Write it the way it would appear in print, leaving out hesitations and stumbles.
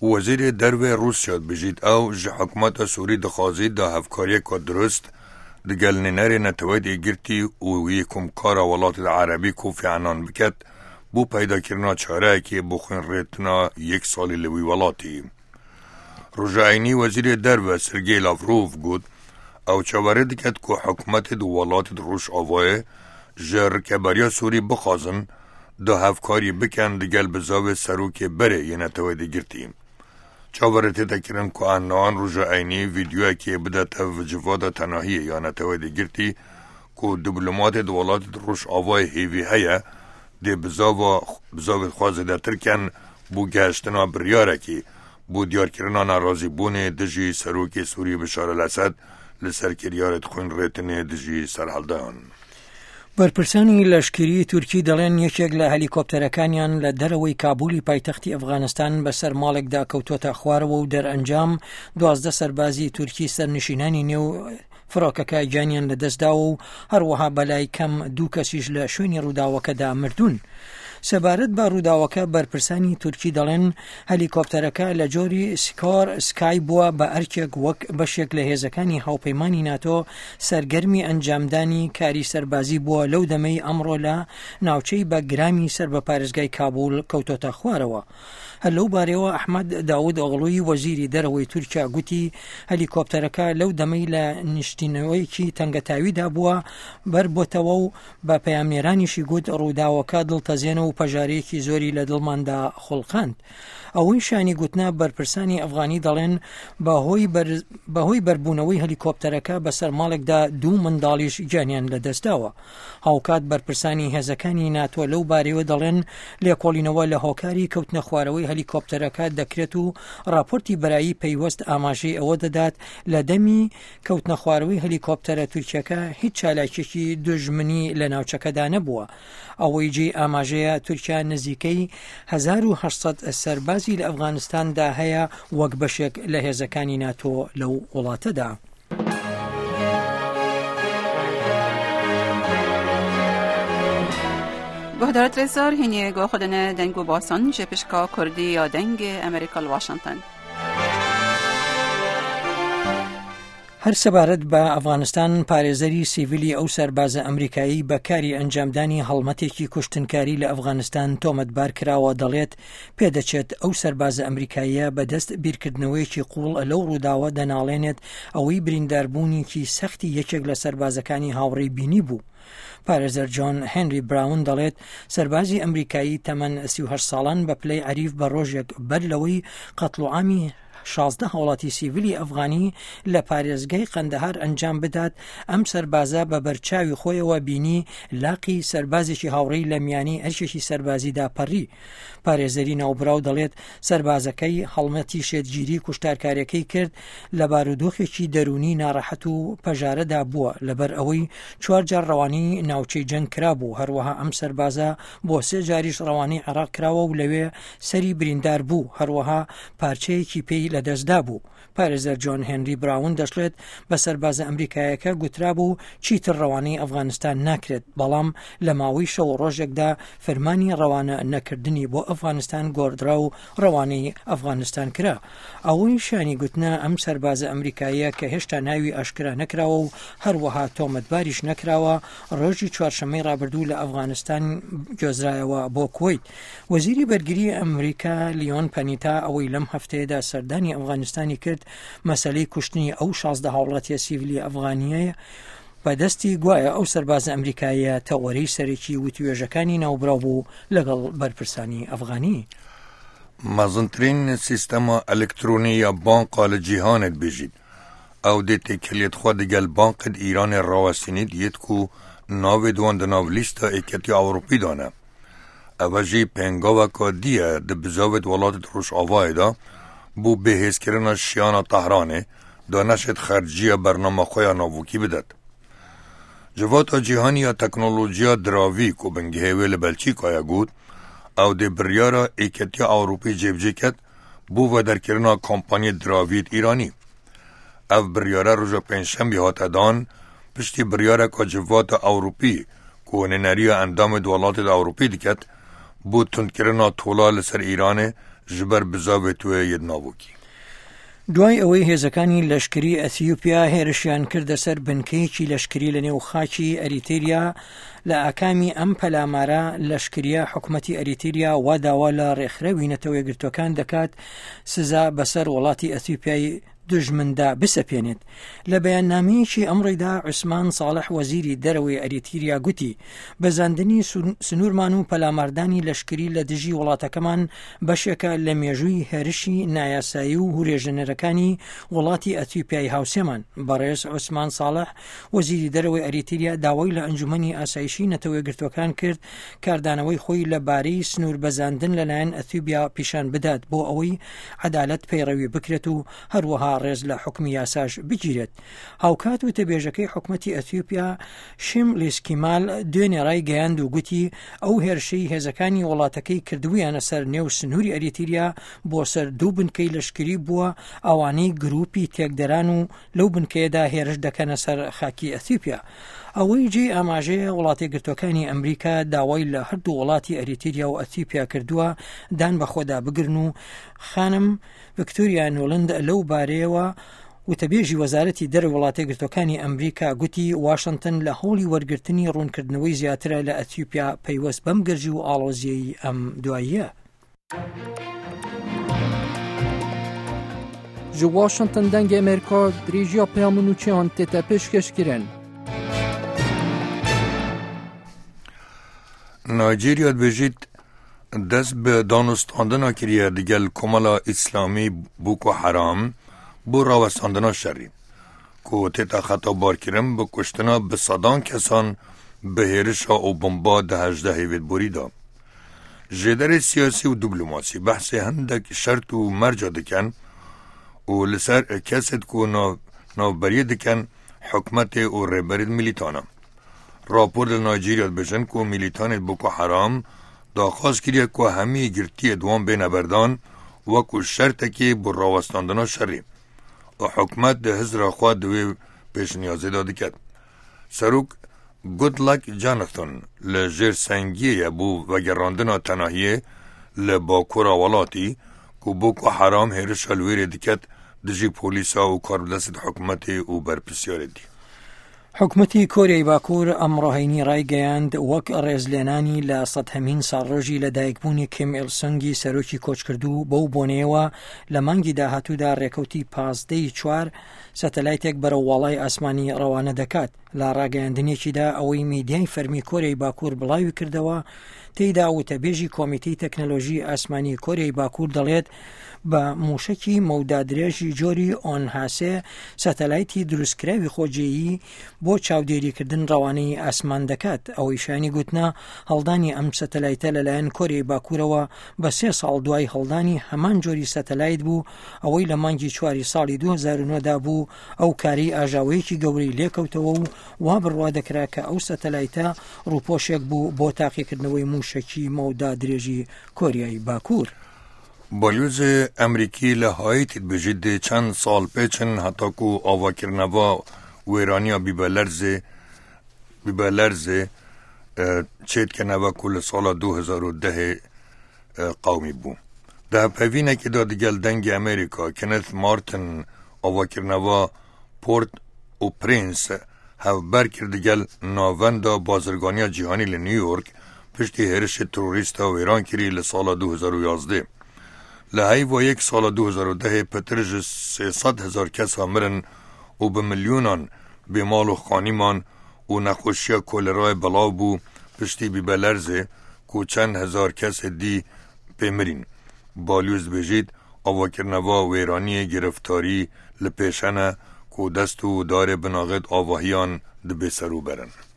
وزیر درو روسیا بجید او جه حکومت سوری دخوازی دا هفکاری که درست دگل ننر نتوید ایگرتی و یکم کار ولات عربی کوفی عنان بکت بو پیدا کرنا چاره که بخون ریتنا یک سالی لوی ولاتی. رجعینی وزیر درو سرگی لاوروف گود او چواره دکت که حکومت دو ولات روش آوائه جر کبریا سوری بخوازن دا هفکاری بکن دگل بزاو سروک بره یه نتوید ایگرتیم. چاوره تکرن که آن رجعینی ویدیوی که بدت و جواد تناهی یا نتوید ایگرتی که دیپلمات دولات روش آوای هیوی هیا دی بزاو خوازده ترکن بو گشتنا بریاره که بو دیار کرنا نارازی بونه دجی سروک سوری بشار الاسد لسر کریارت خون ریتنه دجی سرحلدان. بەرپرسانی لەشکری تورکی دەڵێن یەکێک لە هەلیکۆپتەرەکانیان لە دەرەوەی کابولی پایتەختی ئەفغانستان بەسەر ماڵێکدا کەوتۆتە خوارەوە و دەرئەنجام 12 سەربازی تورکی سەرنشینانی نێو فڕۆکەکە گیانیان لەدەستداوە و هەروەها بەلای کەم 2 کەسیش لە شوێنی ڕووداوەکەدا مردوون. سەبارەت بە ڕووداوەکە بەرپرسانی تورکی دەڵێن هەلیکۆپتەرەکە لە جۆری سکای بووە بە ئەرکێک وەک بەشێک لە هێزەکانی هاوپەیمانی ناتۆ سەرگەرمی ئەنجامدانی کاری سەربازی بووە لەو دەمەی ئەمڕۆ لە ناوچەی بە گرامی سەر بە پارێزگای کابول کەوتۆتە خوارەوە. هەر لەو بارەوە ئەحمەد داود ئۆغڵووی وەزیری دەرەوەی تورکیا گوتی هەلیکۆپتەرەکە لەو دەمەی لە نیشتینەوەیکی تەنگەتاویدا بووە بەربۆتەوە و بە پەیامنێرانیشی گوت ڕووداوەکە دڵتەزێنە و پەژارەیەکی زۆری لە دڵماندا خوڵقاند. ئەوەی شانی گوتنا بەرپرسانی ئەفغانی دەڵێن بەهۆی بەربوونەوەی هەلیکۆپتەرەکە بەسەر ماڵێکدا 2 منداڵیش گیانیان لەدەستداوە. هاوکات بەرپرسانی هێزەکانی ناتۆ لەو بارەوە دەڵێن لێکۆڵینەوە لە هۆکاری کەوتنە خوارەوەی هەلیکۆپتەرەکە دەکرێت و راپۆرتی بەرایی پەیوەست ئاماژەی ئەوە دەدات لە دەمی کەوتنە خوارەوەی هەلیکۆپتەرە تورکیەکە هیچ چالاکێکی دژمنی لە ناوچەکەدا نەبووە. ئەوەی جێ ئاماژەیە تورکیا نزیکەی 1800 سەربازی لە ئەفغانستاندا هەیە وەک بەشێک لە هێزەکانی ناتۆ لەو وڵاتەدا. گهدارت رزار هینیه گو خودنه دنگو باسان جپشکا کردی یا دنگ امریکا لواشنطن. هەر سەبارەت بە ئەفغانستان پارێزەری سیڤیلی ئەو سەربازە ئەمریکایی بەکاری ئەنجامدانی هەڵمەتێکی کوشتنکاری لە ئەفغانستان تۆمەتبار کراوە دەڵێت پێدەچێت ئەو سەربازە ئەمریکاییە بەدەست بیرکردنەوەیەکی قوڵ لەو ڕووداوە دەناڵێنێت ئەوەی برینداربوونیکی سەختی یەکێک لە سەربازەکانی هاوڕێی بینی بوو. پارێزەر جۆن هێنری براون دەڵێت سەربازی ئەمریکایی تەمەن 38 ساڵان بە پلەی عەریف بە ڕۆژێک بەر لەوەی قەتڵوعامی 16 هەوڵاتی سیڤیلی ئەفغانی لە پارێزگای قەندەهار ئەنجام بدات ئەم سەربازە بە بەرچاوی خۆیەوە بینی لاقی سەربازێکی هاوڕێی لە میانی ئەرشێکی سەربازیدا پەڕی. پارێزەری ناوبراو دەڵێت سەربازەکەی هەڵمەتی شێتگیری کوشتارکاریەکەی کرد لە بارودۆخێکی دەرونی ناڕەحەت و پەژارەدا بووە لەبەر ئەوەی 4 جار ڕەوانی ناوچەی جەنگ کرابوو. هەروەها ئەم سەربازە بۆ 3 جاریش ڕەوانی عێراق کراوە و لەوێ سەری بریندار بوو. هەروەها پارچەیەکی پێی لەدەستدا بوو. پارێزەر جۆن هێنری براون دەشڵێت بە سەربازە ئەمریکایەکە گوترابوو چیتر ڕەوانەی ئەفغانستان ناکرێت، بەڵام لە ماوەی شەو ڕۆژێکدا فەرمانی ڕەوانە نەکردنی بۆ ئەفغانستان گۆڕدرا و ڕەوانەی ئەفغانستان کرا. ئەوەی شانی گوتنە ئەم سەربازە ئەمریکاییە کە هێشتا ناوی ئاشکرا نەکراوە و هەروەها تۆمەتباریش نەکراوە ڕۆژی چوارشەمەی ڕابردوو لە ئەفغانستان گۆزرایەوە بۆ کوێیت. وەزیری بەرگری ئەمریکا لیۆن پەنیتا ئەوەی لەم هەفتەیەدا سەردانی ئەفغانستانی کرد مەسەلەی کوشتنی ئەو 16 هاوڵاتیە سیڤیلی ئەفغانیە بەدەستی گوایە ئەو سەربازە ئەمریکاییە تەوەرەی سەرەکی وتوێژەکانی ناوبراو بوو لەگەڵ بەرپرسانی ئەفغانی. مەزنترین سیستەما ئەلکترۆنیە بانقا لە جیهانت بژید ئەو دێتێ کلێت خوا دەگەل بانقت ئیرانێ ڕاوەستینیت یەت و ناوێ دوان دەناو لیستە ئێکەتی ئەوروپی دانە. ئەوە ژی پێنگاوەکە دیە دەبزاوێت وڵاتت ڕۆژئاوایەدا بو بهێزکردنا شیانە تەهرانێ دانەشت خەرجیە بەرنامە خۆیان ناووکی بدەت. جواتا جیهانیە تەکنۆلۆجیا دراوی کو بنگهێوێ لە بەلچیکایە گوت ئەو دێ بڕیارە ئێکەتیە ئەوروپی جێبجێکەت بوو بە دەرکردنا کۆمپانیە دراویت ئیرانی. ئەو بڕیارە ڕۆژە پێنجشەمبی هاتەدان پشتی بڕیارێکە جواتا ئەوروپی کو نێنەریە ئەندامێ وڵاتێ ئەوروپی دکەت بوو تونکردنا تۆڵا لەسەر ئیرانێ جبر بزاوت و یدناوکی. دوای ئەوەی هێزەکانی لەشکری ئەتیوپیا هێرشیان کردە سەر بنکەیەکی لەشکری لە نێو خاکی ئەریتریا لە ئاکامی ئەم پەلامارە لەشکریە حکومەتی ئەریتریا وا داوا لە ڕێکخراوی نەتەوە یەکگرتوەکان دەکات سزا بەسەر وڵاتی ئەتیوپیای دژمندا بسەپێنێت. لە بەیاننامەیەکی ئەمڕۆیدا عوسمان ساڵح وەزیری دەرەوەی ئەریتریا گوتی بەزاندنی سنوورمان و پەلاماردانی لەشکری لە دژی وڵاتەکەمان بەشێکە لە مێژووی هێرشی نایاسایی و هورێژەنەرەکانی وڵاتی ئەتیوپیای هاوسێمان. بەڕێز عوسمان ساڵح وەزیری دەرەوەی ئەریتریا داوای لە ئەنجومەنی ئاسایشی نەتەوە یەکگرتوەکان کرد کاردانەوەی خۆی لەبارەی سنوور بەزاندن لەلایەن ئەتیوپیا پیشان بدات بۆ ئەوەی عەدالەت پەیڕەوی بکرێت و هەروەها ڕێز لە حکمی یاساش بگیرێت. هاوکات وتەبێژەکەی حکومەتی ئەتیوپیا شیم لیسکیمال دوێنێ ڕای گەیاند و گوتی ئەو هێرشەی هێزەکانی وڵاتەکەی کردوویانە سەر نێو سنووری ئەریتریا بۆ سەر دوو بنکەی لەشکری بووە ئەوانەی گروپی تێکدەران و لەو بنکەیەدا هێرش دەکەنە سەر خاکی ئەتیوپیا. ئەوەی جێ ئاماژەیە وڵاتی گرتوەکانی ئەمریکا داوای لە هەردوو وڵاتی ئەریتریا و ئەتیوپیا کردووە دان بە خۆدا بگرن و خانم ڤیکتۆریا نۆلند لەو بارەیەوە وتەبێژی وەزارەتی دەرەوەی وڵاتی گرتوەکانی ئەمریکا گوتی واشنگتن لە هەوڵی وەرگرتنی ڕوونکردنەوەی زیاترە لە ئەتیوپیا پەیوەست بەم گەرجی و ئاڵۆزیەی ئەم دواییە. ji Washington dengê Amerîka dirêjiya peyamûnûçeyan tête pêşkêşkirin. نایجیریا دبیجید دست به دانستاندنا کریه دیگل کمالا اسلامی بوکو حرام بو راوستاندنا شری که تیتا خطا بار کرم به کشتنا به صدان کسان به هیرشا و بمبا ده 18 هیوید بوری دا. جدر سیاسی و دیپلماسی بحث هندک شرط و مرجع دکن و لسر کسید که نوبری دکن حکمت و ریبرید میلیتانا. راپور نایجیریا بجن که میلیتان بوکو حرام داخواست کریه که همی گرتی دوام بین بردان و که شرط که بر راوستاندنا شری و حکمت ده هزر خواه دوی پیش نیازی داده کرد. سروک گودلک جاناتان لجر سنگیه بو وگراندنا تناهیه لباکورا ولاتی که بوکو حرام هیرش الویر دکت دجی پولیسا و کاربدست حکمت و برپسیار دی. حکومەتی کۆریای باکوور ئەمڕۆهینی ڕایگەیاند وەک ڕێزلێنانی لە 100هەمین ساڵڕۆژی لەدایکبوونی کیم ئیل سونگی سەرۆکی کۆچکردوو بەو بۆنەیەوە لە مانگی داهاتوودا ڕێکەوتی 15 سەتەلایتێک بەرەو وەڵای ئاسمانی ڕەوانە دەکات. لە ڕاگەیاندنێکیدا ئەوەی میدیای فەرمی کۆریای باکوور بڵاوی کردەوە تێیدا وتەبێژی کۆمیتەی تەکنەلۆژی ئاسمانی کۆریای باکوور دەڵێت بە موشکی مەودادرێژی جۆری ئۆنهاسێ سەتەلایتی دروستکراوی خۆجێیی بۆ چاودێریکردن ڕەوانەی ئاسمان دەکات. ئەوەی شانی گوتنا هەڵدانی ئەم سەتەلایتە لەلایەن کۆریای باکوورەوە بە 3 ساڵ دوای هەڵدانی هەمان جۆری سەتەلایت بوو ئەوەی لە مانگی 4 ساڵی 2009دا بوو. ئەو کاری ئاژاوەیەکی گەورەی لێکەوتەوە و وا بڕوا دەکرا کە ئەو سەتەلایتە ڕووپۆشێک بوو بۆ تاقیکردنەوەی موشکی مەودادرێژی کۆریای باکوور. بالیوز امریکی لحایت بجید چند سال پیچن حتی که آواکرنوا و ایرانیا بیبالرزه چید که نوا کل سال 2010 قومی بو. ده پیوینه که دا دیگل دنگ امریکا کنت مارتن آواکرنوا پورت و پرینس هف برکر دیگل ناوندا بازرگانی جهانی لنیویورک پشتی هرش تروریست و ایران کری لسال 2011. لحی و یک سال 2010 پترج 300,000 کس مرن و به میلیونان بیمال و خانیمان و نخوشی کولرای بلاو بو پشتی بیبلرزه که چند هزار کس دی پیمرین. بالیوز بجید آواکرنوا و ایرانی گرفتاری لپیشنه که دست و دار بناغت آواهیان دبی سرو برن.